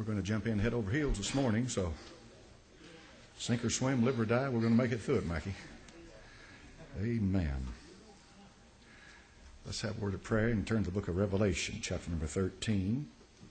going to jump in head over heels this morning, so sink or swim, live or die, we're going to make it through it, Mikey. Amen. Let's have a word of prayer and turn to the book of Revelation, chapter number 13.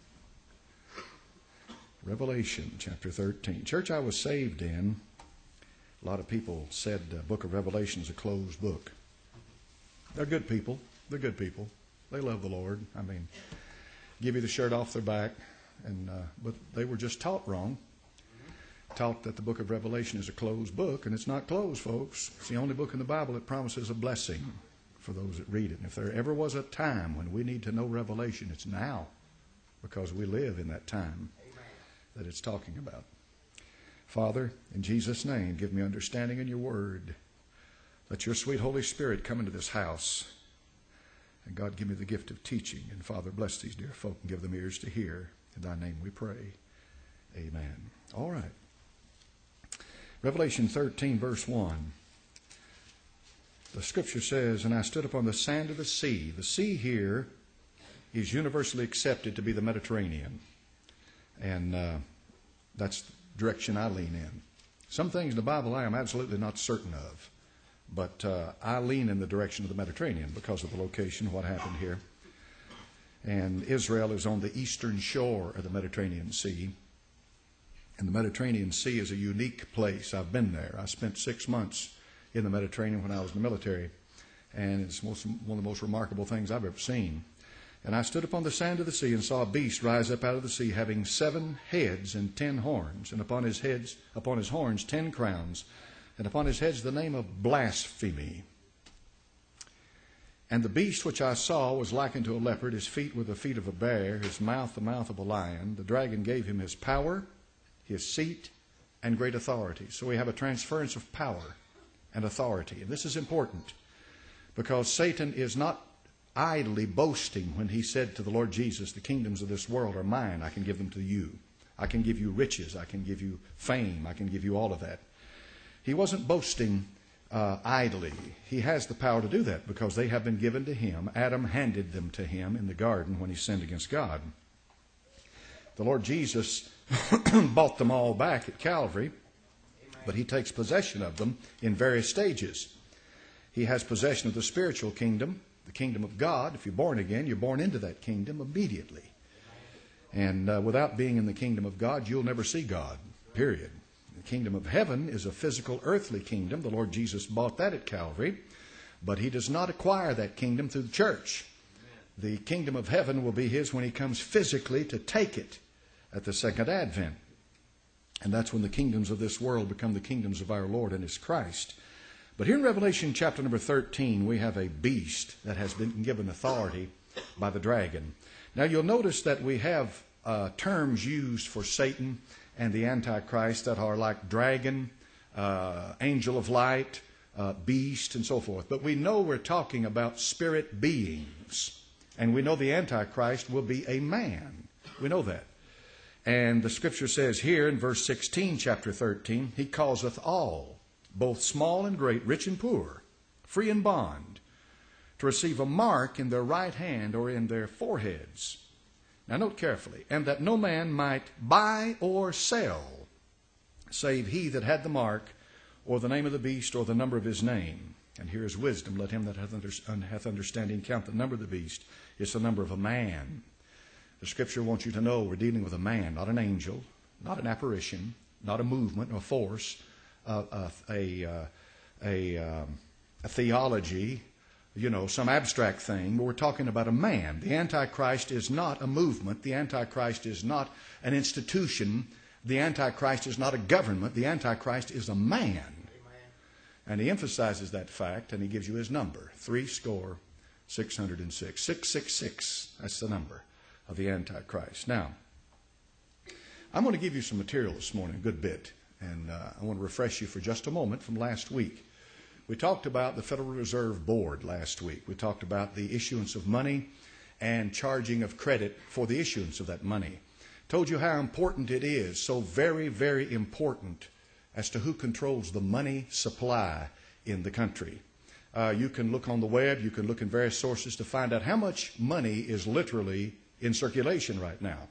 Revelation, chapter 13. Church I was saved in, a lot of people said the book of Revelation is a closed book. They're good people. They're good people. They love the Lord. I mean, give you the shirt off their back. But they were just taught wrong. Taught that the book of Revelation is a closed book, and it's not closed, folks. It's the only book in the Bible that promises a blessing for those that read it. And if there ever was a time when we need to know Revelation, it's now, because we live in that time that it's talking about. Father, in Jesus' name, give me understanding in your word. Let your sweet Holy Spirit come into this house. And God, give me the gift of teaching. And Father, bless these dear folk and give them ears to hear. In thy name we pray. Amen. All right. Revelation 13, verse 1. The scripture says, "And I stood upon the sand of the sea." The sea here is universally accepted to be the Mediterranean. And that's the direction I lean in. Some things in the Bible I am absolutely not certain of. But I lean in the direction of the Mediterranean because of the location, what happened here. And Israel is on the eastern shore of the Mediterranean Sea. And the Mediterranean Sea is a unique place. I've been there. I spent 6 months in the Mediterranean when I was in the military. And it's one of the most remarkable things I've ever seen. "And I stood upon the sand of the sea and saw a beast rise up out of the sea, having 7 heads and 10 horns, and upon his horns 10 crowns, and upon his heads the name of blasphemy. And the beast which I saw was likened to a leopard. His feet were the feet of a bear, his mouth the mouth of a lion. The dragon gave him his power, his seat, and great authority." So we have a transference of power and authority. And this is important because Satan is not idly boasting when he said to the Lord Jesus, "The kingdoms of this world are mine. I can give them to you. I can give you riches. I can give you fame. I can give you all of that." He wasn't boasting idly. He has the power to do that because they have been given to him. Adam handed them to him in the garden when he sinned against God. The Lord Jesus bought them all back at Calvary, but he takes possession of them in various stages. He has possession of the spiritual kingdom, the kingdom of God. If you're born again, you're born into that kingdom immediately. And without being in the kingdom of God, you'll never see God, period. The kingdom of heaven is a physical, earthly kingdom. The Lord Jesus bought that at Calvary, but he does not acquire that kingdom through the church. The kingdom of heaven will be his when he comes physically to take it at the second advent. And that's when the kingdoms of this world become the kingdoms of our Lord and his Christ. But here in Revelation chapter number 13, we have a beast that has been given authority by the dragon. Now you'll notice that we have terms used for Satan and the Antichrist that are like dragon, angel of light, beast, and so forth. But we know we're talking about spirit beings. And we know the Antichrist will be a man. We know that. And the scripture says here in verse 16, chapter 13, "He causeth all, both small and great, rich and poor, free and bond, to receive a mark in their right hand or in their foreheads." Now note carefully. "And that no man might buy or sell, save he that had the mark, or the name of the beast, or the number of his name. And here is wisdom. Let him that hath understanding count the number of the beast. It's the number of a man." The scripture wants you to know we're dealing with a man, not an angel, not an apparition, not a movement or force, a theology, some abstract thing, but we're talking about a man. The Antichrist is not a movement. The Antichrist is not an institution. The Antichrist is not a government. The Antichrist is a man. Amen. And he emphasizes that fact, and he gives you his number, 666. 666, that's the number of the Antichrist. Now, I'm going to give you some material this morning, a good bit, and I want to refresh you for just a moment from last week. We talked about the Federal Reserve Board last week. We talked about the issuance of money and charging of credit for the issuance of that money. Told you how important it is, so very, very important, as to who controls the money supply in the country. You can look on the web, you can look in various sources to find out how much money is literally in circulation right now.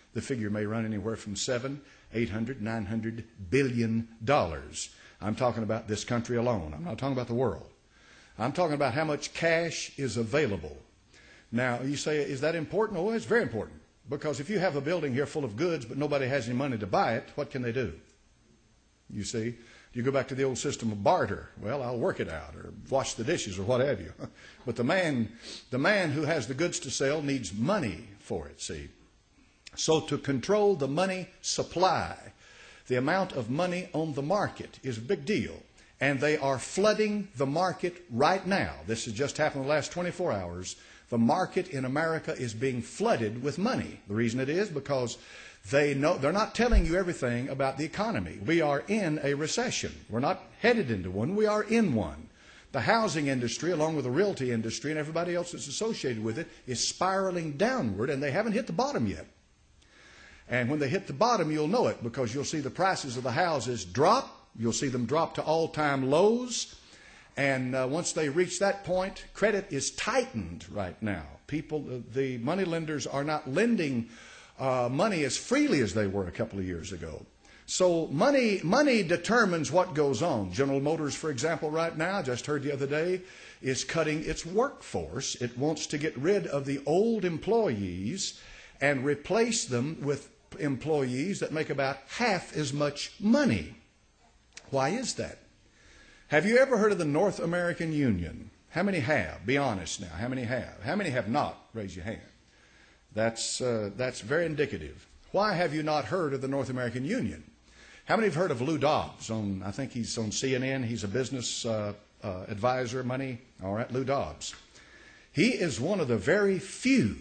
The figure may run anywhere from $700, $800, $900 billion. I'm talking about this country alone. I'm not talking about the world. I'm talking about how much cash is available. Now, you say, is that important? Oh, it's very important. Because if you have a building here full of goods, but nobody has any money to buy it, what can they do? You see, you go back to the old system of barter. Well, I'll work it out, or wash the dishes, or what have you. But the man who has the goods to sell needs money for it, see. So to control the money supply, the amount of money on the market is a big deal. And they are flooding the market right now. This has just happened in the last 24 hours. The market in America is being flooded with money. The reason it is because they're not telling you everything about the economy. We are in a recession. We're not headed into one. We are in one. The housing industry, along with the realty industry and everybody else that's associated with it, is spiraling downward, and they haven't hit the bottom yet. And when they hit the bottom, you'll know it, because you'll see the prices of the houses drop. You'll see them drop to all-time lows. And once they reach that point, credit is tightened right now. The money lenders are not lending money as freely as they were a couple of years ago. So money determines what goes on. General Motors, for example, right now, I just heard the other day, is cutting its workforce. It wants to get rid of the old employees and replace them with employees that make about half as much money. Why is that? Have you ever heard of the North American Union? How many have? Be honest now. How many have? How many have not? Raise your hand. That's very indicative. Why have you not heard of the North American Union? How many have heard of Lou Dobbs? I think he's on CNN. He's a business advisor, money. All right, Lou Dobbs. He is one of the very few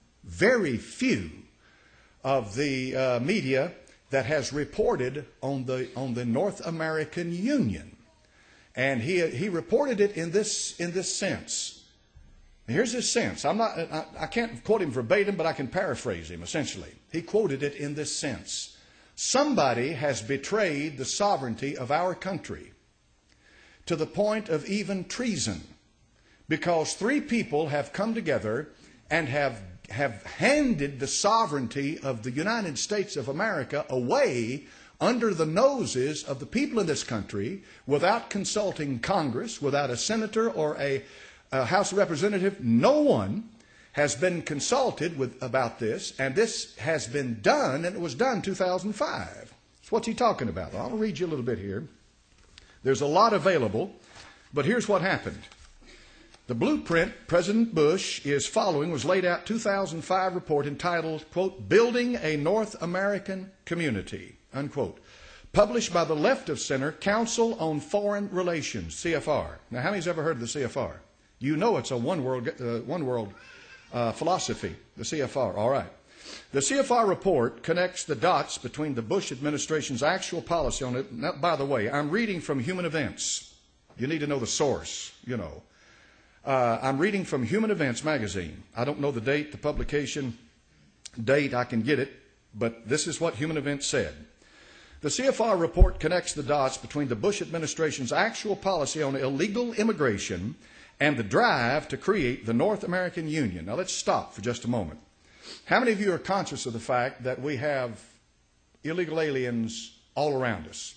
of the media that has reported on the North American Union. And he reported it in this sense. Here's his sense. I can't quote him verbatim, but I can paraphrase him essentially. He quoted it in this sense. Somebody has betrayed the sovereignty of our country to the point of even treason, because three people have come together and have handed the sovereignty of the United States of America away under the noses of the people in this country without consulting Congress, without a senator or a House of Representative. No one has been consulted about this, and this has been done, and it was done 2005. So what's he talking about? I'll read you a little bit here. There's a lot available, but here's what happened. The blueprint President Bush is following was laid out 2005 report entitled, quote, Building a North American Community, unquote, published by the left of center Council on Foreign Relations, CFR. Now, how many's ever heard of the CFR? You know it's a one world philosophy, the CFR. All right. The CFR report connects the dots between the Bush administration's actual policy on it. Now, by the way, I'm reading from Human Events. You need to know the source, you know. I'm reading from Human Events magazine. I don't know the date, the publication date. I can get it, but this is what Human Events said. The CFR report connects the dots between the Bush administration's actual policy on illegal immigration and the drive to create the North American Union. Now let's stop for just a moment. How many of you are conscious of the fact that we have illegal aliens all around us?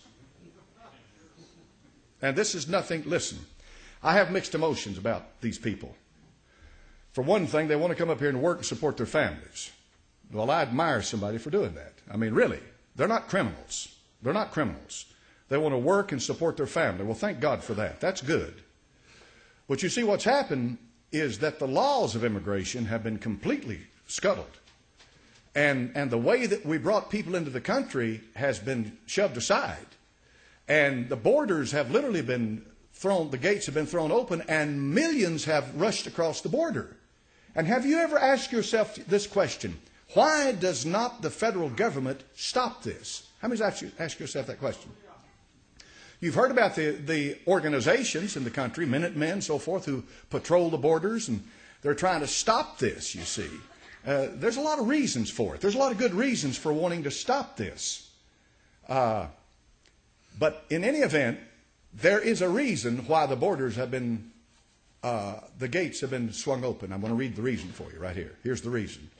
And this is nothing, listen, I have mixed emotions about these people. For one thing, they want to come up here and work and support their families. Well, I admire somebody for doing that. I mean, really, they're not criminals. They're not criminals. They want to work and support their family. Well, thank God for that. That's good. But you see, what's happened is that the laws of immigration have been completely scuttled. And the way that we brought people into the country has been shoved aside. And the borders have literally been thrown, the gates have been thrown open, and millions have rushed across the border. And have you ever asked yourself this question? Why does not the federal government stop this? How many ask yourself that question? You've heard about the organizations in the country, Minutemen, so forth, who patrol the borders, and they're trying to stop this, you see. There's a lot of reasons for it. There's a lot of good reasons for wanting to stop this. But in any event, there is a reason why the borders have been, the gates have been swung open. I'm going to read the reason for you right here. Here's the reason.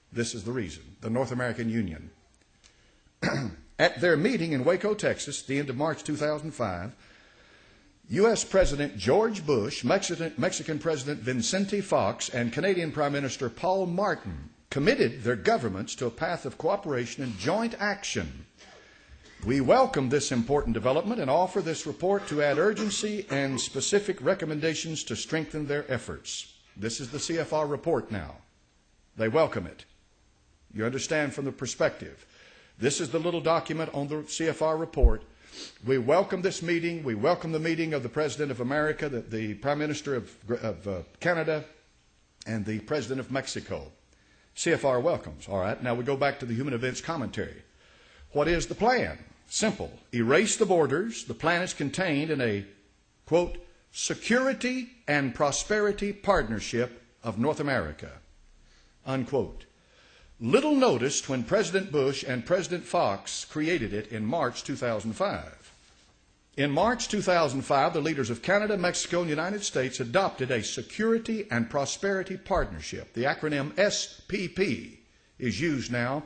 This is the reason. The North American Union. At their meeting in Waco, Texas, the end of March 2005, U.S. President George Bush, Mexican President Vicente Fox, and Canadian Prime Minister Paul Martin committed their governments to a path of cooperation and joint action. We welcome this important development and offer this report to add urgency and specific recommendations to strengthen their efforts. This is the CFR report now. They welcome it. You understand from the perspective. This is the little document on the CFR report. We welcome this meeting. We welcome the meeting of the President of America, the Prime Minister of Canada, and the President of Mexico. CFR welcomes. All right, now we go back to the Human Events Commentary. What is the plan? Simple. Erase the borders. The plan is contained in a, quote, security and prosperity partnership of North America, unquote. Little noticed when President Bush and President Fox created it in March 2005. In March 2005, the leaders of Canada, Mexico, and the United States adopted a Security and Prosperity Partnership. The acronym SPP is used now,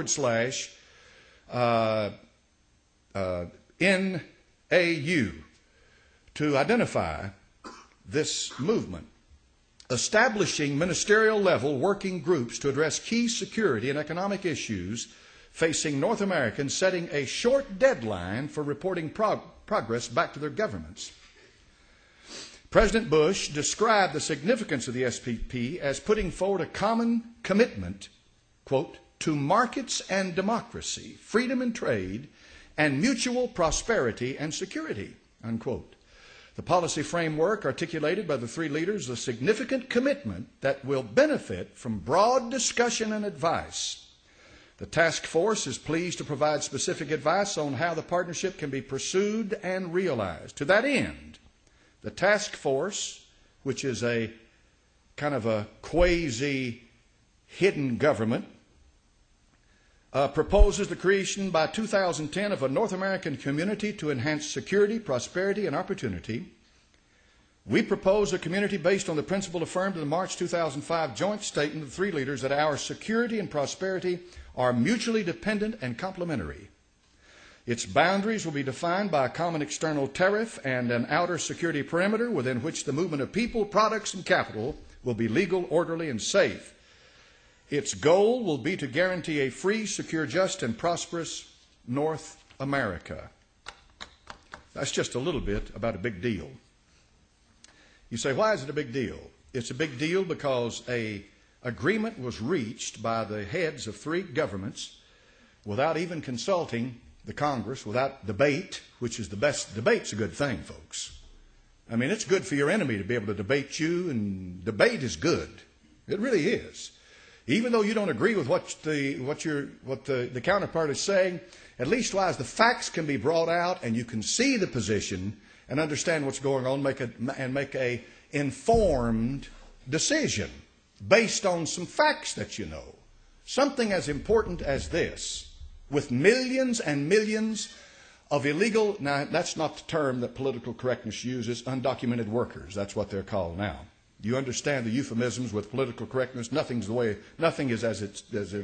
/NAU, to identify this movement, establishing ministerial-level working groups to address key security and economic issues facing North Americans, setting a short deadline for reporting progress back to their governments. President Bush described the significance of the SPP as putting forward a common commitment, quote, to markets and democracy, freedom and trade, and mutual prosperity and security, unquote. The policy framework articulated by the three leaders is a significant commitment that will benefit from broad discussion and advice. The task force is pleased to provide specific advice on how the partnership can be pursued and realized. To that end, the task force, which is a kind of a quasi-hidden government, proposes the creation by 2010 of a North American community to enhance security, prosperity, and opportunity. We propose a community based on the principle affirmed in the March 2005 joint statement of the three leaders that our security and prosperity are mutually dependent and complementary. Its boundaries will be defined by a common external tariff and an outer security perimeter within which the movement of people, products, and capital will be legal, orderly, and safe. Its goal will be to guarantee a free, secure, just, and prosperous North America. That's just a little bit about a big deal. You say, why is it a big deal? It's a big deal because an agreement was reached by the heads of three governments without even consulting the Congress, without debate, which is the best. Debate's a good thing, folks. I mean, it's good for your enemy to be able to debate you, and debate is good. It really is. Even though you don't agree with what the counterpart is saying, at least while the facts can be brought out and you can see the position and understand what's going on, make a informed decision based on some facts that you know. Something as important as this, with millions and millions of illegal, now that's not the term that political correctness uses, undocumented workers. That's what they're called now. You understand the euphemisms with political correctness. Nothing is as it,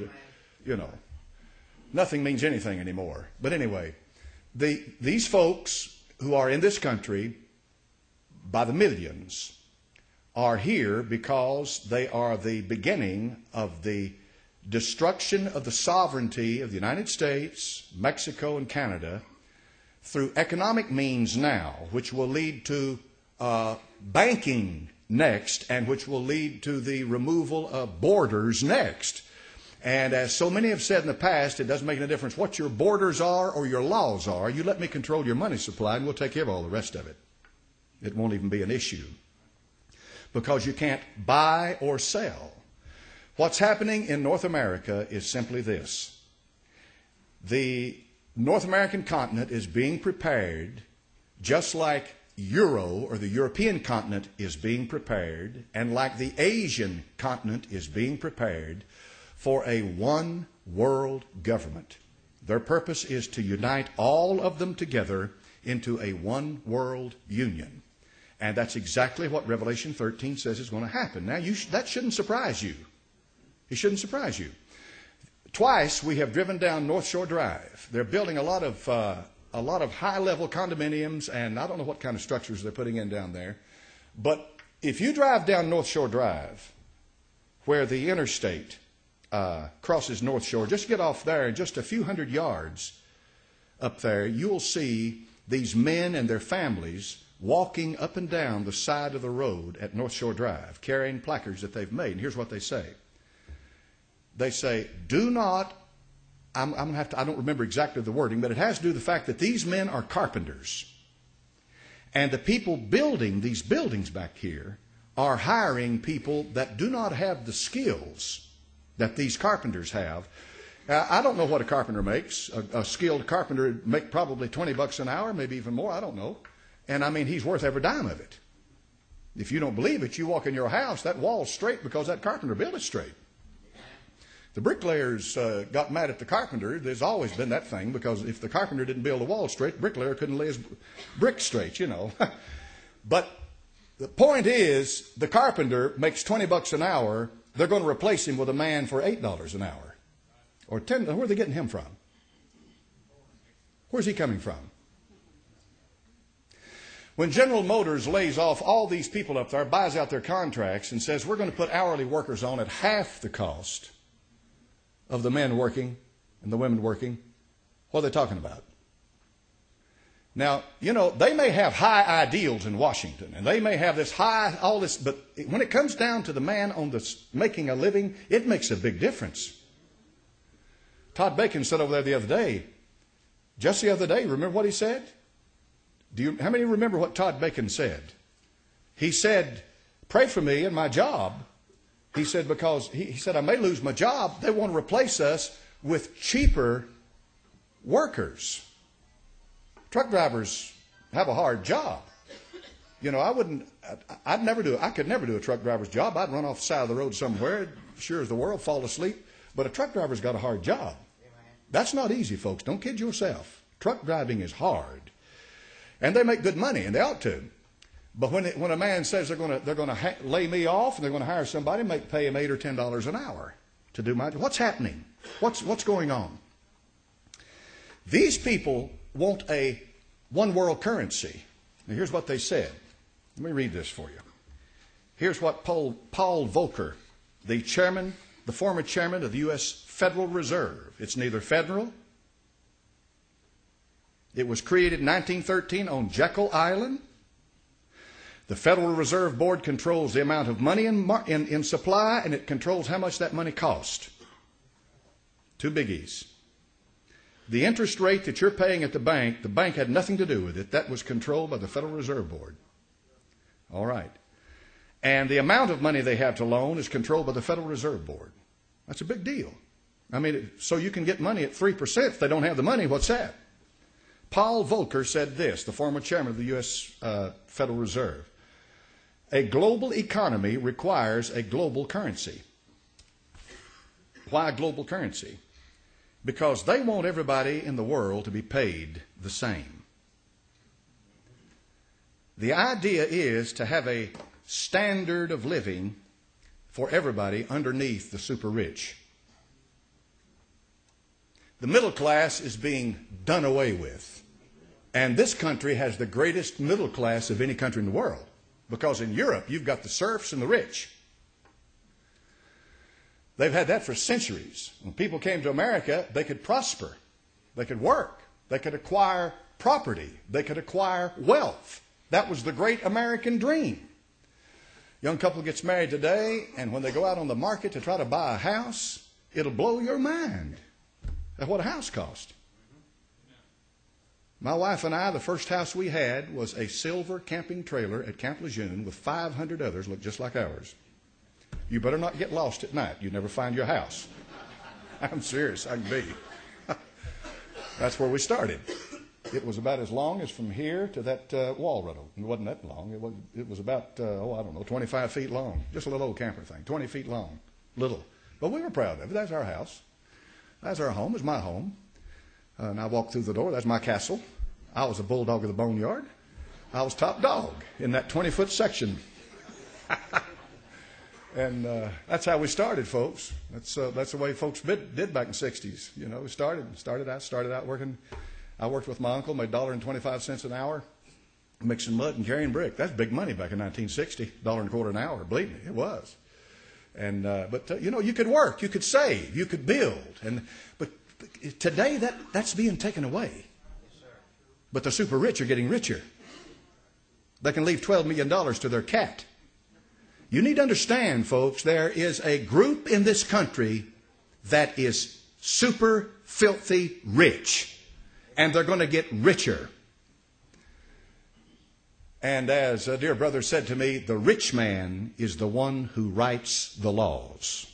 nothing means anything anymore. But anyway, these folks who are in this country by the millions are here because they are the beginning of the destruction of the sovereignty of the United States, Mexico, and Canada through economic means now, which will lead to banking next, and which will lead to the removal of borders next. And as so many have said in the past, it doesn't make any difference what your borders are or your laws are. You let me control your money supply and we'll take care of all the rest of it. It won't even be an issue because you can't buy or sell. What's happening in North America is simply this. The North American continent is being prepared just like Euro, or the European continent, is being prepared, and like the Asian continent is being prepared for a one world government. Their purpose is to unite all of them together into a one world union. And that's exactly what Revelation 13 says is going to happen. Now, that shouldn't surprise you. It shouldn't surprise you. Twice we have driven down North Shore Drive. They're building a lot of high-level condominiums, and I don't know what kind of structures they're putting in down there. But if you drive down North Shore Drive, where the interstate crosses North Shore, just get off there, and just a few hundred yards up there, you'll see these men and their families walking up and down the side of the road at North Shore Drive, carrying placards that they've made. And here's what they say. They say, do not, I don't remember exactly the wording, but it has to do with the fact that these men are carpenters. And the people building these buildings back here are hiring people that do not have the skills that these carpenters have. I don't know what a carpenter makes. A skilled carpenter would make probably $20 an hour, maybe even more, I don't know. And I mean, he's worth every dime of it. If you don't believe it, you walk in your house, that wall's straight because that carpenter built it straight. The bricklayers got mad at the carpenter. There's always been that thing, because if the carpenter didn't build a wall straight, the bricklayer couldn't lay his brick straight, you know. But the point is, the carpenter makes $20 an hour. They're going to replace him with a man for $8 an hour. Or $10. Where are they getting him from? Where's he coming from? When General Motors lays off all these people up there, buys out their contracts, and says, we're going to put hourly workers on at half the cost of the men working and the women working, what are they talking about? Now, you know, they may have high ideals in Washington, and they may have this high, all this, but when it comes down to the man on the making a living, it makes a big difference. Todd Bacon said over there the other day, just the other day, remember what he said? How many remember what Todd Bacon said? He said, pray for me and my job. He said, because he said, I may lose my job. They want to replace us with cheaper workers. Truck drivers have a hard job. You know, I could never do a truck driver's job. I'd run off the side of the road somewhere, sure as the world, fall asleep. But a truck driver's got a hard job. That's not easy, folks. Don't kid yourself. Truck driving is hard. And they make good money, and they ought to. But when a man says they're going to lay me off and they're going to hire somebody, pay him $8 or $10 an hour to do my job, what's happening? What's going on? These people want a one world currency. Now here's what they said. Let me read this for you. Here's what Paul Volcker, the former chairman of the U.S. Federal Reserve. It's neither federal. It was created in 1913 on Jekyll Island. The Federal Reserve Board controls the amount of money in supply, and it controls how much that money costs. Two biggies. The interest rate that you're paying at the bank had nothing to do with it. That was controlled by the Federal Reserve Board. All right. And the amount of money they have to loan is controlled by the Federal Reserve Board. That's a big deal. I mean, so you can get money at 3%. If they don't have the money, what's that? Paul Volcker said this, the former chairman of the U.S. Federal Reserve. A global economy requires a global currency. Why a global currency? Because they want everybody in the world to be paid the same. The idea is to have a standard of living for everybody underneath the super rich. The middle class is being done away with. And this country has the greatest middle class of any country in the world. Because in Europe, you've got the serfs and the rich. They've had that for centuries. When people came to America, they could prosper. They could work. They could acquire property. They could acquire wealth. That was the great American dream. Young couple gets married today, and when they go out on the market to try to buy a house, it'll blow your mind at what a house cost. My wife and I, the first house we had was a silver camping trailer at Camp Lejeune with 500 others look just like ours. You better not get lost at night. You'd never find your house. I'm serious. I can be. That's where we started. It was about as long as from here to that wall rental. It wasn't that long. It was about, 25 feet long. Just a little old camper thing. 20 feet long. Little. But we were proud of it. That's our house. That's our home. It's my home. And I walked through the door. That's my castle. I was a bulldog of the boneyard. I was top dog in that 20-foot section. And that's how we started, folks. That's the way folks did back in the 60s. You know, we started out working. I worked with my uncle, made $1.25 an hour, mixing mud and carrying brick. That's big money back in 1960, $1.25 an hour. Believe me, it was. And but you know, you could work, you could save, you could build, but today that's being taken away. But the super rich are getting richer. They can leave $12 million to their cat. You need to understand, folks, there is a group in this country that is super filthy rich, and they're going to get richer. And as a dear brother said to me, the rich man is the one who writes the laws.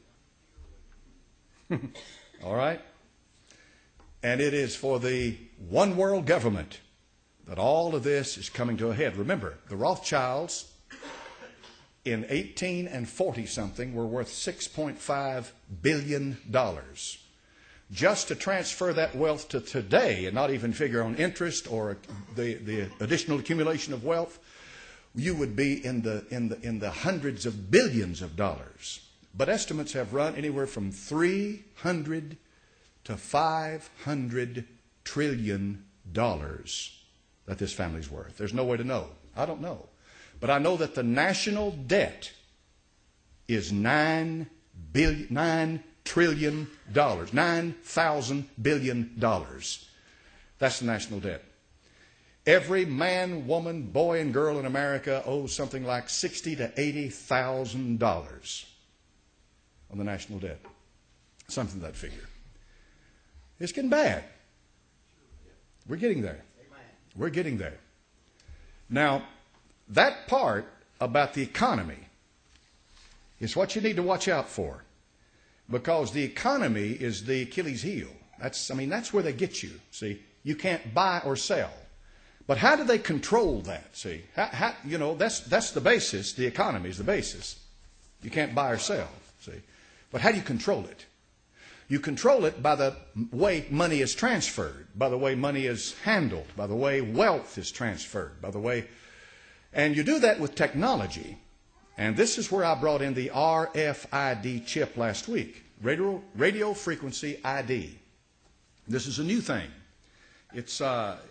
All right? And it is for the one world government that all of this is coming to a head. Remember, the Rothschilds in 1840 something were worth $6.5 billion. Just to transfer that wealth to today and not even figure on interest or the additional accumulation of wealth, you would be in the hundreds of billions of dollars. But estimates have run anywhere from 300 to 500 trillion dollars that this family's worth. There's no way to know. I don't know. But I know that the national debt is $9 trillion, 9,000 billion dollars. That's the national debt. Every man, woman, boy, and girl in America owes something like $60,000 to $80,000 on the national debt. Something to that figure. It's getting bad. We're getting there. We're getting there. Now, that part about the economy is what you need to watch out for. Because the economy is the Achilles heel. That's where they get you. See, you can't buy or sell. But how do they control that? See, that's the basis. The economy is the basis. You can't buy or sell. See, but how do you control it? You control it by the way money is transferred, by the way money is handled, by the way wealth is transferred, by the way, and you do that with technology. And this is where I brought in the RFID chip last week, radio frequency ID. This is a new thing. It's of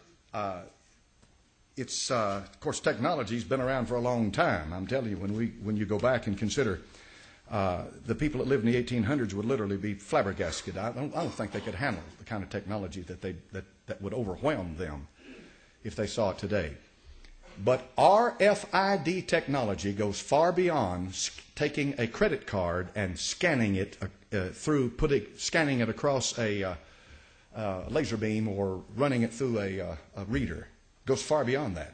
course, technology's been around for a long time. I'm telling you, when you go back and consider the people that lived in the 1800s would literally be flabbergasted. I don't think they could handle the kind of technology that would overwhelm them if they saw it today. But RFID technology goes far beyond taking a credit card and scanning it scanning it across a laser beam or running it through a reader. It goes far beyond that.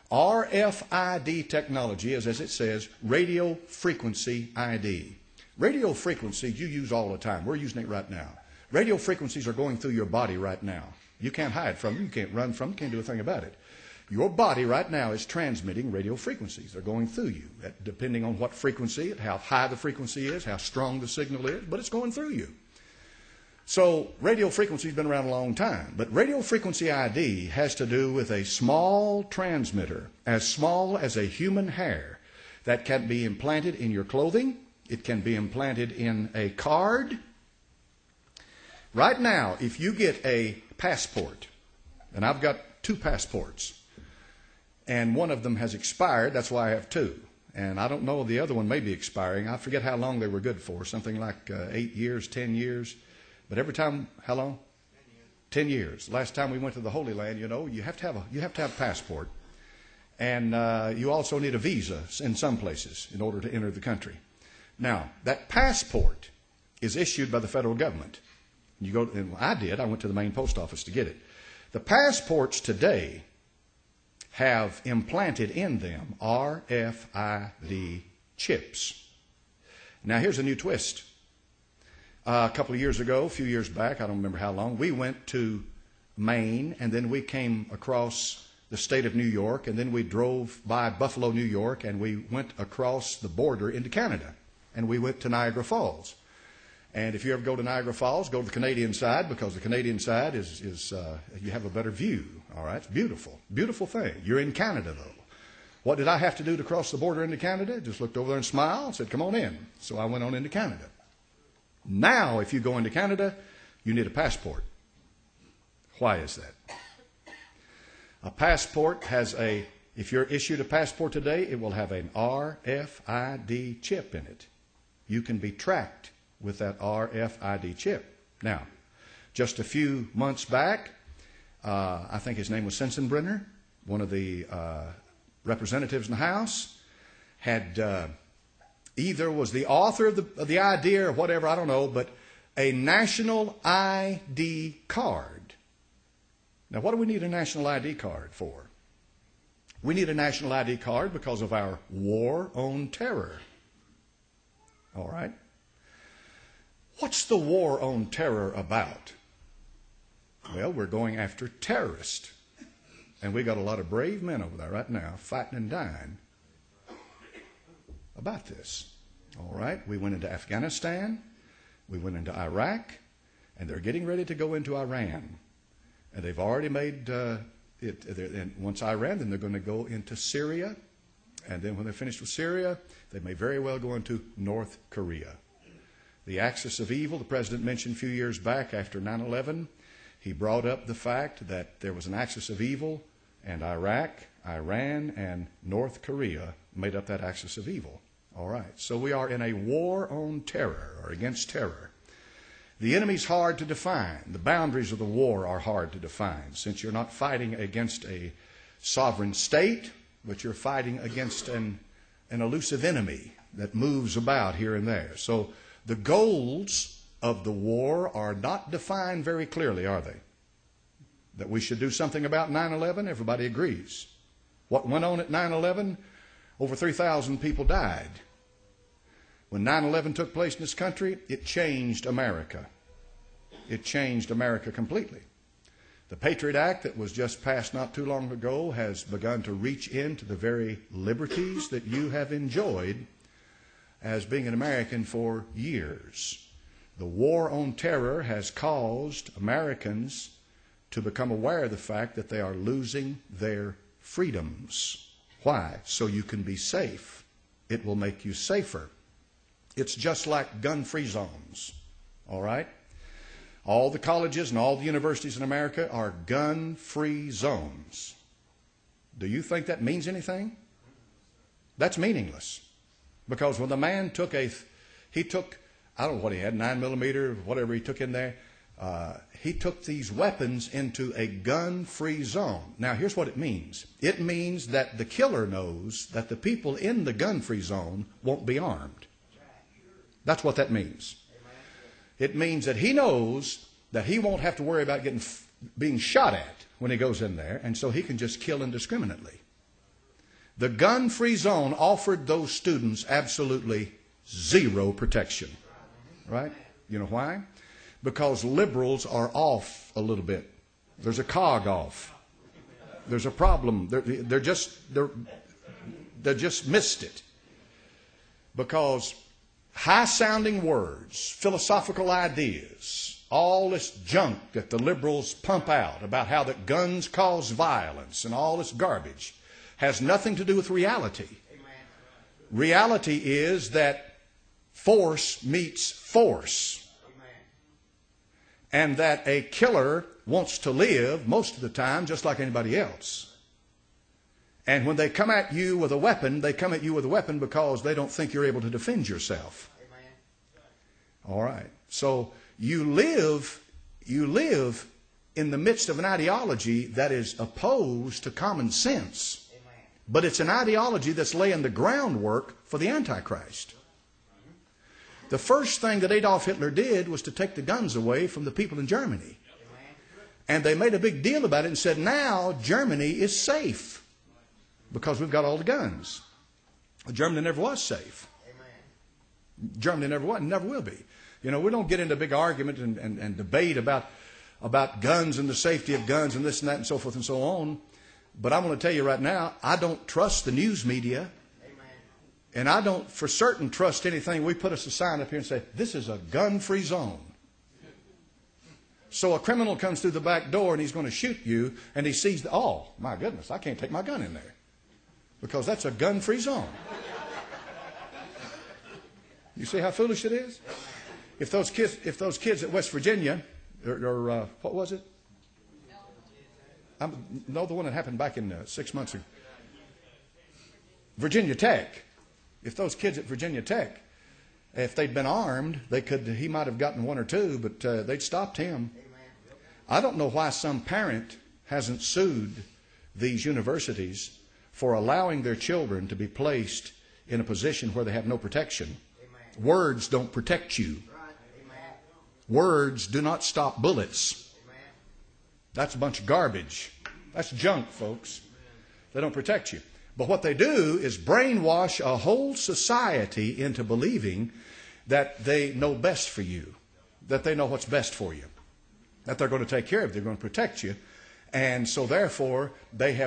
RFID technology is, as it says, radio frequency ID. Radio frequencies you use all the time. We're using it right now. Radio frequencies are going through your body right now. You can't hide from them. You can't run from them. You can't do a thing about it. Your body right now is transmitting radio frequencies. They're going through you, depending on what frequency, how high the frequency is, how strong the signal is, but it's going through you. So radio frequency has been around a long time, but radio frequency ID has to do with a small transmitter, as small as a human hair, that can be implanted in your clothing. It can be implanted in a card. Right now, if you get a passport, and I've got 2 passports, and one of them has expired, that's why I have 2. And I don't know, the other one may be expiring. I forget how long they were good for, something like 8 years, 10 years. But every time, how long? 10 years. Last time we went to the Holy Land, you have to have a passport. And you also need a visa in some places in order to enter the country. Now, that passport is issued by the federal government. You go, and I went to the main post office to get it. The passports today have implanted in them RFID chips. Now, here's a new twist. A couple of years ago, a few years back, I don't remember how long, we went to Maine, and then we came across the state of New York, and then we drove by Buffalo, New York, and we went across the border into Canada, and we went to Niagara Falls. And if you ever go to Niagara Falls, go to the Canadian side, because the Canadian side is you have a better view. All right, it's beautiful, beautiful thing. You're in Canada, though. What did I have to do to cross the border into Canada? Just looked over there and smiled and said, come on in. So I went on into Canada. Now, if you go into Canada, you need a passport. Why is that? A passport has if you're issued a passport today, it will have an RFID chip in it. You can be tracked with that RFID chip. Now, just a few months back, I think his name was Sensenbrenner, one of the representatives in the House, had either was the author of the idea or whatever, I don't know, but a national ID card. Now, what do we need a national ID card for? We need a national ID card because of our war on terror. All right? What's the war on terror about? Well, we're going after terrorists. And we got a lot of brave men over there right now fighting and dying about this. All right? We went into Afghanistan. We went into Iraq. And they're getting ready to go into Iran. And they've already made and once Iran, then they're going to go into Syria. And then when they're finished with Syria, they may very well go into North Korea. The axis of evil, the president mentioned a few years back after 9/11, he brought up the fact that there was an axis of evil, and Iraq, Iran, and North Korea made up that axis of evil. All right, so we are in a war on terror, or against terror. The enemy's hard to define. The boundaries of the war are hard to define, since you're not fighting against a sovereign state, but you're fighting against an elusive enemy that moves about here and there. So the goals of the war are not defined very clearly, are they? That we should do something about 9/11, everybody agrees. What went on at 9/11? Over 3,000 people died. When 9/11 took place in this country, it changed America. It changed America completely. The Patriot Act that was just passed not too long ago has begun to reach into the very liberties that you have enjoyed as being an American for years. The war on terror has caused Americans to become aware of the fact that they are losing their freedoms. Why? So you can be safe. It will make you safer. It's just like gun-free zones, all right? All the colleges and all the universities in America are gun-free zones. Do you think that means anything? That's meaningless. Because when the man took I don't know what he had, 9mm, whatever he took in there, he took these weapons into a gun-free zone. Now, here's what it means. It means that the killer knows that the people in the gun-free zone won't be armed. That's what that means. It means that he knows that he won't have to worry about being shot at when he goes in there, and so he can just kill indiscriminately. The gun-free zone offered those students absolutely zero protection. Right? You know why? Because liberals are off a little bit. There's a cog off. There's a problem. They're just missed it. Because high-sounding words, philosophical ideas, all this junk that the liberals pump out about how that guns cause violence and all this garbage has nothing to do with reality. Reality is that force meets force. And that a killer wants to live most of the time just like anybody else. And when they come at you with a weapon, they come at you with a weapon because they don't think you're able to defend yourself. All right. So you live in the midst of an ideology that is opposed to common sense. But it's an ideology that's laying the groundwork for the Antichrist. The first thing that Adolf Hitler did was to take the guns away from the people in Germany. And they made a big deal about it and said, now Germany is safe because we've got all the guns. Germany never was safe. Germany never was and never will be. You know, we don't get into a big argument and debate about guns and the safety of guns and this and that and so forth and so on. But I'm going to tell you right now, I don't trust the news media. And I don't for certain trust anything. We put us a sign up here and say, this is a gun-free zone. So a criminal comes through the back door and he's going to shoot you and he sees, oh, my goodness, I can't take my gun in there. because that's a gun-free zone. You see how foolish it is? If those kids at West Virginia, or what was it? No, the one that happened back in 6 months ago. Virginia Tech. If those kids at Virginia Tech, if they'd been armed, he might have gotten one or two, but they'd stopped him. I don't know why some parent hasn't sued these universities for allowing their children to be placed in a position where they have no protection. Words don't protect you. Words do not stop bullets. That's a bunch of garbage. That's junk, folks. They don't protect you. But what they do is brainwash a whole society into believing that they know best for you, that they know what's best for you, that they're going to take care of you, they're going to protect you. And so therefore, they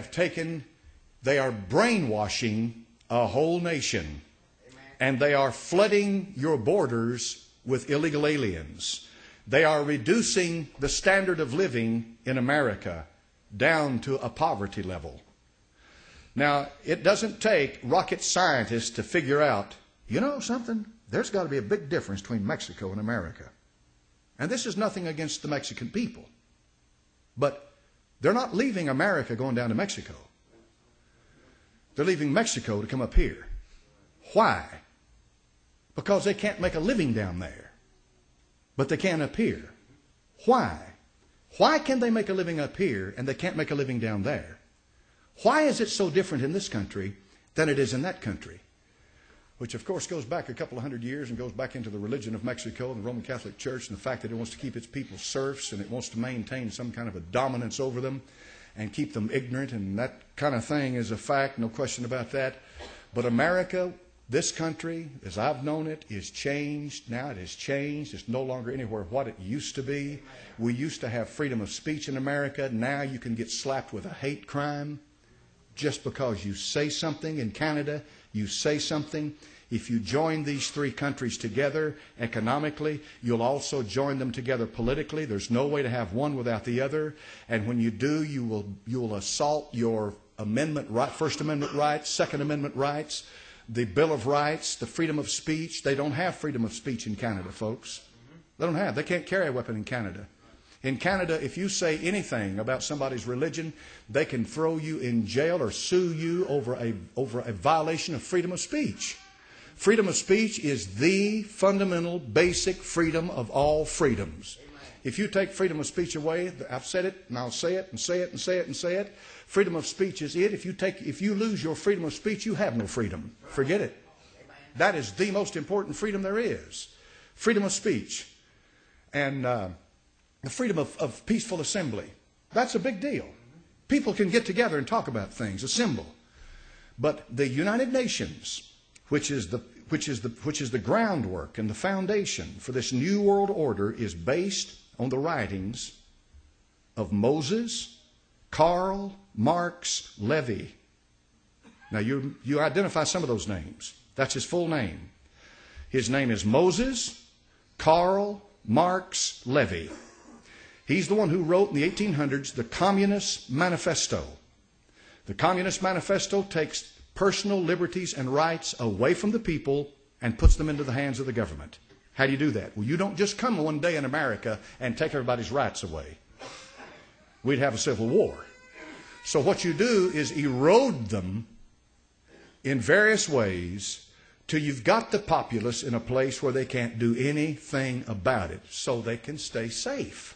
are brainwashing a whole nation. And they are flooding your borders with illegal aliens. They are reducing the standard of living in America down to a poverty level. Now, it doesn't take rocket scientists to figure out, you know something? There's got to be a big difference between Mexico and America. And this is nothing against the Mexican people. But they're not leaving America going down to Mexico. They're leaving Mexico to come up here. Why? Because they can't make a living down there. But they can up here. Why? Why can they make a living up here and they can't make a living down there? Why is it so different in this country than it is in that country? Which, of course, goes back a couple of hundred years and goes back into the religion of Mexico and the Roman Catholic Church and the fact that it wants to keep its people serfs and it wants to maintain some kind of a dominance over them and keep them ignorant, and that kind of thing is a fact, no question about that. But America, this country, as I've known it, is changed. Now it has changed. It's no longer anywhere what it used to be. We used to have freedom of speech in America. Now you can get slapped with a hate crime just because you say something. In Canada, you say something. If you join these three countries together economically, you'll also join them together politically. There's no way to have one without the other. And when you do, you will assault your First Amendment rights, Second Amendment rights, the Bill of Rights, the freedom of speech. They don't have freedom of speech in Canada, folks. They can't carry a weapon in Canada. In Canada, if you say anything about somebody's religion, they can throw you in jail or sue you over a violation of freedom of speech. Freedom of speech is the fundamental, basic freedom of all freedoms. If you take freedom of speech away, I've said it, and I'll say it, and say it, and say it, and say it. Freedom of speech is it. If you lose your freedom of speech, you have no freedom. Forget it. That is the most important freedom there is. Freedom of speech. And the freedom of peaceful assembly. That's a big deal. People can get together and talk about things, assemble. But the United Nations, which is the groundwork and the foundation for this new world order, is based on the writings of Moses, Karl Marx Levy. Now you identify some of those names. That's his full name. His name is Moses Karl Marx Levy. He's the one who wrote in the 1800s the Communist Manifesto. The Communist Manifesto takes personal liberties and rights away from the people and puts them into the hands of the government. How do you do that? Well, you don't just come one day in America and take everybody's rights away. We'd have a civil war. So what you do is erode them in various ways till you've got the populace in a place where they can't do anything about it, so they can stay safe.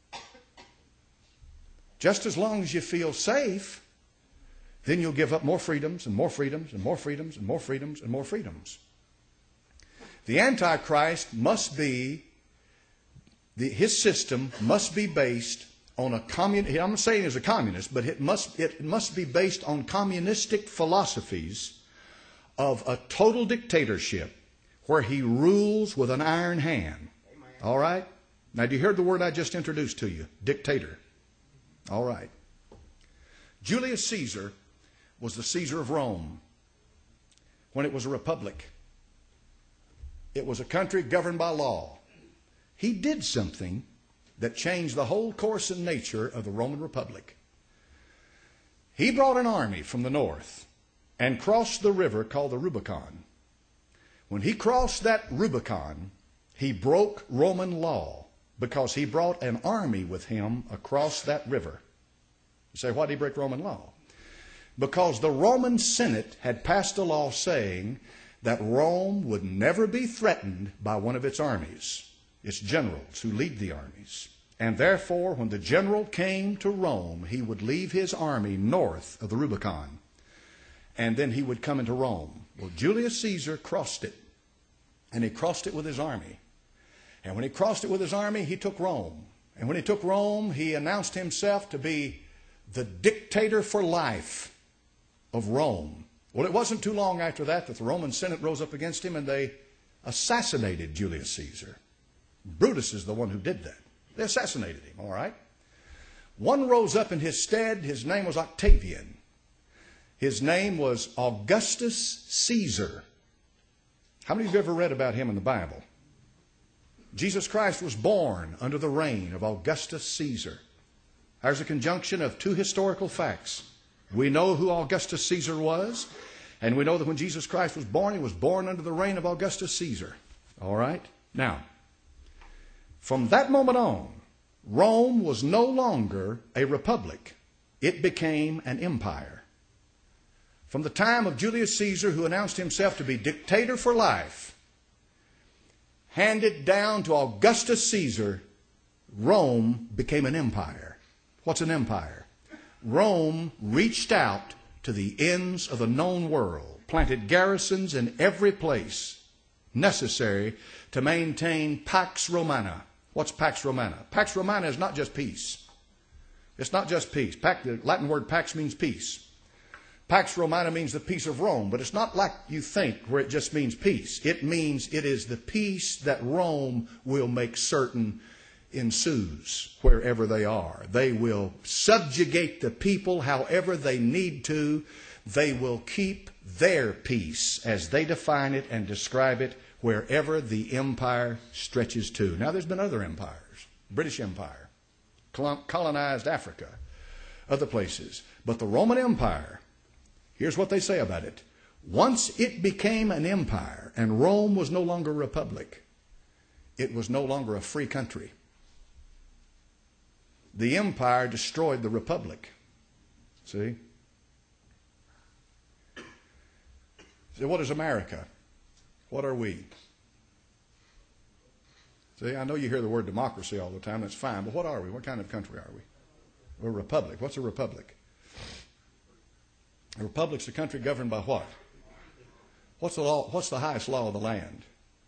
Just as long as you feel safe, then you'll give up more freedoms and more freedoms and more freedoms and more freedoms and more freedoms. The Antichrist must be, his system must be based on a communist. I'm not saying he's a communist, but it must be based on communistic philosophies of a total dictatorship where he rules with an iron hand. Amen. All right? Now, do you hear the word I just introduced to you? Dictator. All right. Julius Caesar was the Caesar of Rome when it was a republic. It was a country governed by law. He did something that changed the whole course and nature of the Roman Republic. He brought an army from the north and crossed the river called the Rubicon. When he crossed that Rubicon, he broke Roman law because he brought an army with him across that river. You say, why did he break Roman law? Because the Roman Senate had passed a law saying that Rome would never be threatened by one of its armies, its generals who lead the armies. And therefore, when the general came to Rome, he would leave his army north of the Rubicon, and then he would come into Rome. Well, Julius Caesar crossed it, and he crossed it with his army. And when he crossed it with his army, he took Rome. And when he took Rome, he announced himself to be the dictator for life of Rome. Well, it wasn't too long after that the Roman Senate rose up against him and they assassinated Julius Caesar. Brutus is the one who did that. They assassinated him, all right? One rose up in his stead. His name was Octavian. His name was Augustus Caesar. How many of you have ever read about him in the Bible? Jesus Christ was born under the reign of Augustus Caesar. There's a conjunction of two historical facts. We know who Augustus Caesar was, and we know that when Jesus Christ was born, he was born under the reign of Augustus Caesar. All right? Now, from that moment on, Rome was no longer a republic. It became an empire. From the time of Julius Caesar, who announced himself to be dictator for life, handed down to Augustus Caesar, Rome became an empire. What's an empire? Rome reached out to the ends of the known world, planted garrisons in every place necessary to maintain Pax Romana. What's Pax Romana? Pax Romana is not just peace. It's not just peace. The Latin word pax means peace. Pax Romana means the peace of Rome, but it's not like you think where it just means peace. It means it is the peace that Rome will make certain ensues wherever they are. They will subjugate the people however they need to. They will keep their peace as they define it and describe it wherever the empire stretches to. Now, there's been other empires. British Empire colonized Africa, other places. But the Roman Empire, here's what they say about it. Once it became an empire and Rome was no longer a republic, it was no longer a free country. The empire destroyed the republic. See? So what is America? What are we? See, I know you hear the word democracy all the time. That's fine. But what are we? What kind of country are we? We're a republic. What's a republic? A republic's a country governed by what? What's the law? What's the highest law of the land?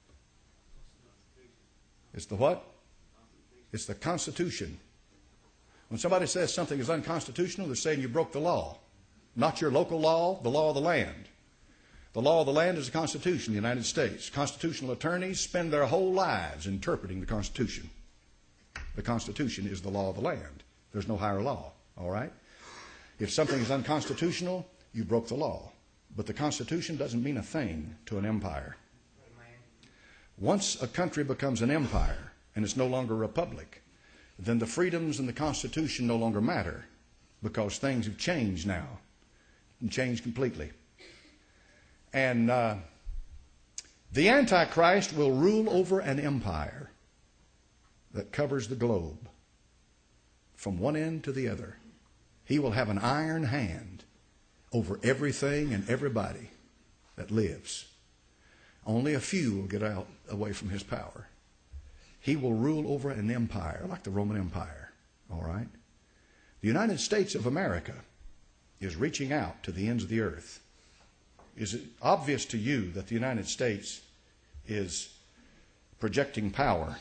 It's the what? It's the Constitution. When somebody says something is unconstitutional, they're saying you broke the law. Not your local law, the law of the land. The law of the land is the Constitution of the United States. Constitutional attorneys spend their whole lives interpreting the Constitution. The Constitution is the law of the land. There's no higher law, all right? If something is unconstitutional, you broke the law. But the Constitution doesn't mean a thing to an empire. Once a country becomes an empire and it's no longer a republic, then the freedoms in the Constitution no longer matter because things have changed now and changed completely. And the Antichrist will rule over an empire that covers the globe from one end to the other. He will have an iron hand over everything and everybody that lives. Only a few will get out away from his power. He will rule over an empire like the Roman Empire, all right? The United States of America is reaching out to the ends of the earth. Is it obvious to you that the United States is projecting power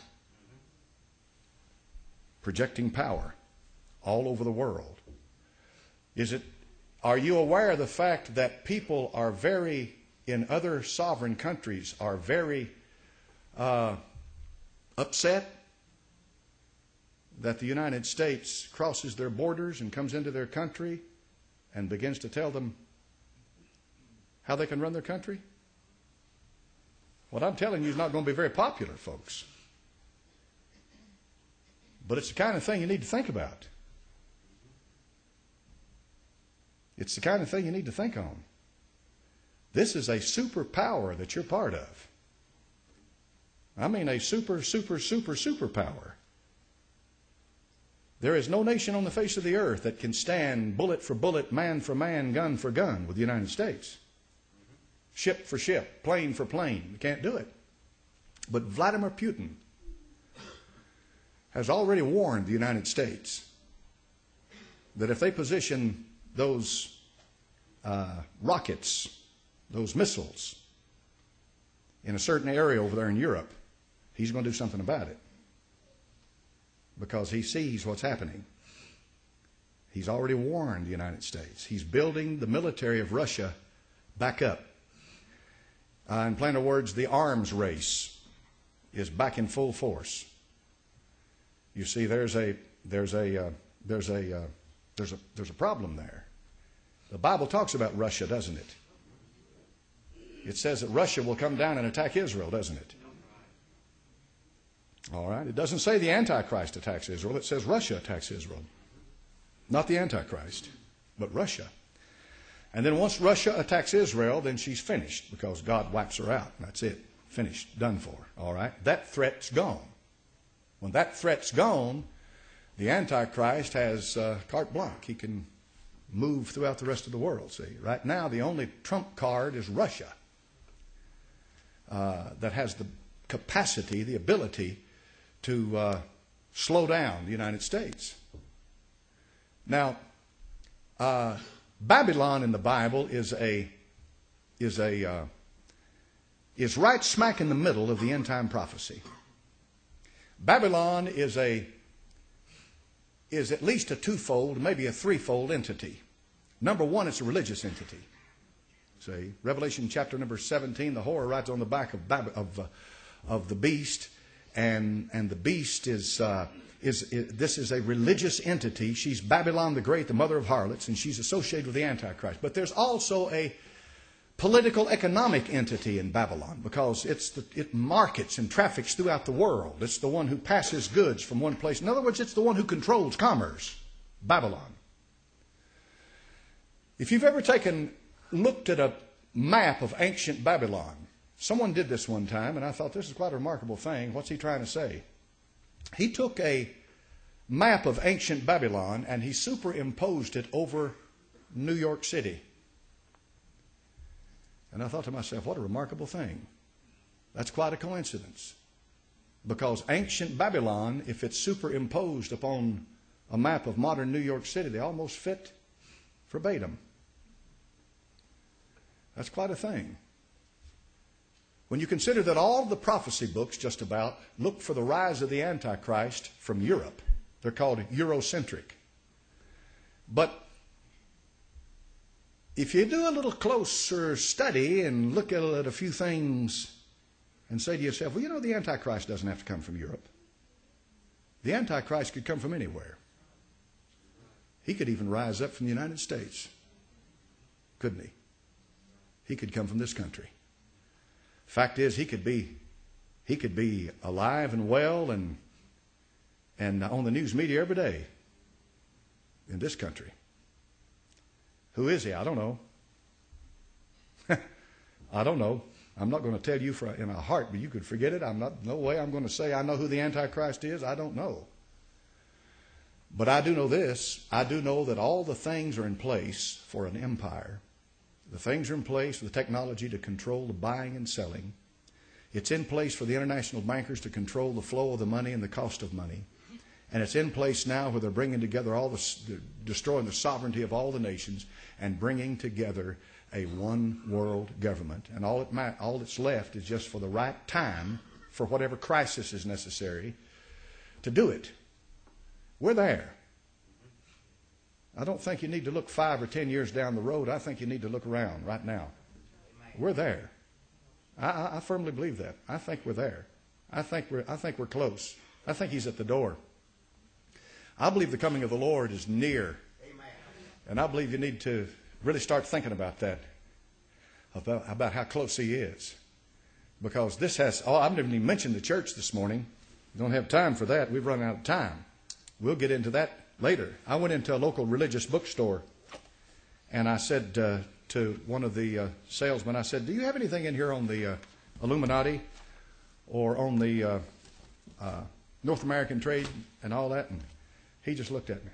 all over the world? Are you aware of the fact that people are in other sovereign countries are very upset that the United States crosses their borders and comes into their country and begins to tell them how they can run their country? What I'm telling you is not going to be very popular, folks. But it's the kind of thing you need to think about. It's the kind of thing you need to think on. This is a superpower that you're part of. I mean a superpower. There is no nation on the face of the earth that can stand bullet for bullet, man for man, gun for gun with the United States. Ship for ship, plane for plane. You can't do it. But Vladimir Putin has already warned the United States that if they position those rockets, those missiles, in a certain area over there in Europe, he's going to do something about it. Because he sees what's happening. He's already warned the United States. He's building the military of Russia back up. In plainer words, the arms race is back in full force. You see, there's a problem there. The Bible talks about Russia, doesn't it? It says that Russia will come down and attack Israel, doesn't it? All right. It doesn't say the Antichrist attacks Israel. It says Russia attacks Israel. Not the Antichrist, but Russia. And then once Russia attacks Israel, then she's finished because God wipes her out. That's it. Finished. Done for. All right. That threat's gone. When that threat's gone, the Antichrist has carte blanche. He can move throughout the rest of the world. See, right now the only trump card is Russia that has the capacity, the ability to slow down the United States. Now, Babylon in the Bible is right smack in the middle of the end time prophecy. Babylon is at least a twofold, maybe a threefold entity. Number one, it's a religious entity. See, Revelation chapter number 17, the whore rides on the back of the beast, and the beast is a religious entity. She's Babylon the Great, the mother of harlots, and she's associated with the Antichrist. But there's also a political economic entity in Babylon because it markets and traffics throughout the world. It's the one who passes goods from one place. In other words, it's the one who controls commerce. Babylon. If you've ever looked at a map of ancient Babylon, someone did this one time, and I thought this is quite a remarkable thing. What's he trying to say? He took a map of ancient Babylon and he superimposed it over New York City. And I thought to myself, what a remarkable thing. That's quite a coincidence. Because ancient Babylon, if it's superimposed upon a map of modern New York City, they almost fit verbatim. That's quite a thing. When you consider that all the prophecy books just about look for the rise of the Antichrist from Europe. They're called Eurocentric. But if you do a little closer study and look at a few things and say to yourself, well, you know, the Antichrist doesn't have to come from Europe. The Antichrist could come from anywhere. He could even rise up from the United States. Couldn't he? He could come from this country. Fact is, he could be alive and well and on the news media every day in this country. Who is he? I don't know. I don't know. I'm not going to tell you in a heart, but you could forget it. No way I'm going to say I know who the Antichrist is. I don't know. But I do know this. I do know that all the things are in place for an empire. The things are in place for the technology to control the buying and selling. It's in place for the international bankers to control the flow of the money and the cost of money. And it's in place now where they're bringing together destroying the sovereignty of all the nations and bringing together a one world government. And all that's left is just for the right time for whatever crisis is necessary to do it. We're there. I don't think you need to look 5 or 10 years down the road. I think you need to look around right now. We're there. I firmly believe that. I think we're there. I think we're close. I think He's at the door. I believe the coming of the Lord is near. And I believe you need to really start thinking about that, about how close He is. Because I've never even mentioned the church this morning. Don't have time for that. We've run out of time. We'll get into that later. I went into a local religious bookstore and I said, to one of the salesmen. I said, do you have anything in here on the Illuminati or on the North American trade and all that? And he just looked at me.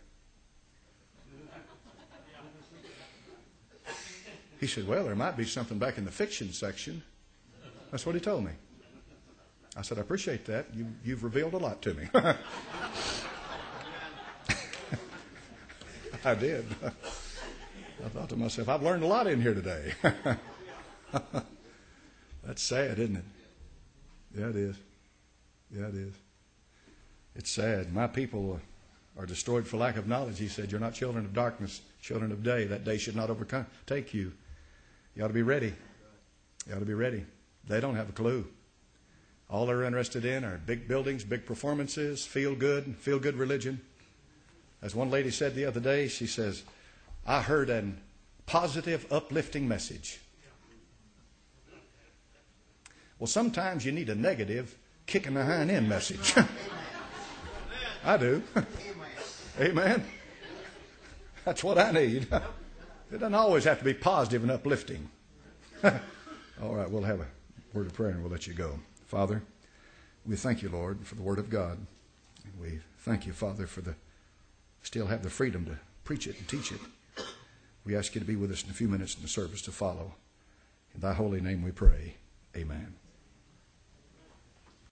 He said, well, there might be something back in the fiction section. That's what he told me. I said, I appreciate that. You've revealed a lot to me. I did. I thought to myself, I've learned a lot in here today. That's sad, isn't it? Yeah, it is. Yeah, it is. It's sad. My people are destroyed for lack of knowledge. He said, you're not children of darkness, children of day. That day should not overtake you. You ought to be ready. You ought to be ready. They don't have a clue. All they're interested in are big buildings, big performances, feel good religion. As one lady said the other day, she says, I heard a positive, uplifting message. Well, sometimes you need a negative, kick in the hind end message. I do. Amen. That's what I need. It doesn't always have to be positive and uplifting. All right, we'll have a word of prayer and we'll let you go. Father, we thank you, Lord, for the Word of God. We thank you, Father, for still have the freedom to preach it and teach it. We ask you to be with us in a few minutes in the service to follow. In thy holy name we pray. Amen.